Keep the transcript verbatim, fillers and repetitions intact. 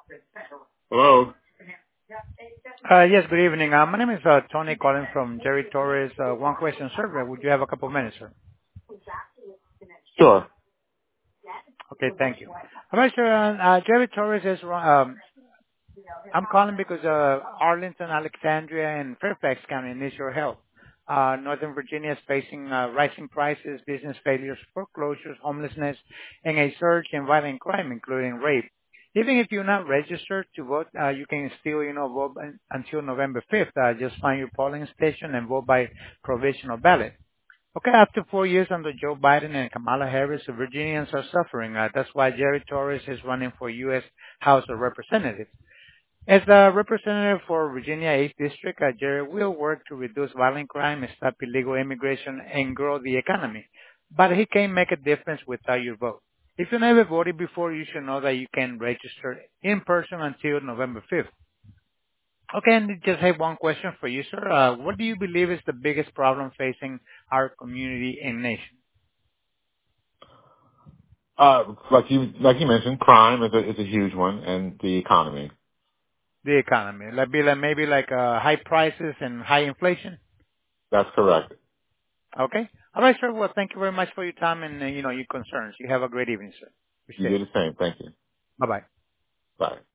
Hello? Uh Yes, good evening. Uh My name is uh Tony calling from Jerry Torres. Uh One question survey. Would you have a couple of minutes, sir? Sure. Okay, thank you. All right, sir. uh uh, Jerry Torres is, um I'm calling because uh Arlington, Alexandria, and Fairfax County needs your help. Uh Northern Virginia is facing uh rising prices, business failures, foreclosures, homelessness, and a surge in violent crime, including rape. Even if you're not registered to vote, uh, you can still, you know, vote un- until November fifth. Uh, just find your polling station and vote by provisional ballot. Okay, after four years under Joe Biden and Kamala Harris, the Virginians are suffering. Uh, that's why Jerry Torres is running for U S. House of Representatives. As the representative for Virginia eighth District, uh, Jerry will work to reduce violent crime, stop illegal immigration, and grow the economy. But he can make a difference without your vote. If you never voted before, you should know that you can register in person until November fifth. Okay, and just have one question for you, sir. Uh, what do you believe is the biggest problem facing our community and nation? Uh, like you, like you mentioned, crime is a, is a huge one, and the economy. The economy. Like be like maybe like uh, high prices and high inflation. That's correct. Okay. All right, sir. Well, thank you very much for your time and uh, you know your concerns. You have a great evening, sir. You Appreciate do it. the same. Thank you. Bye bye. Bye.